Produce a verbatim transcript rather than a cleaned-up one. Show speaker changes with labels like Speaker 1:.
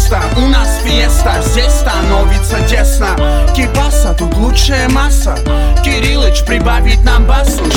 Speaker 1: место. У нас фиеста, здесь становится тесно. Кипаса, тут лучшая масса. Кириллыч прибавит нам басу.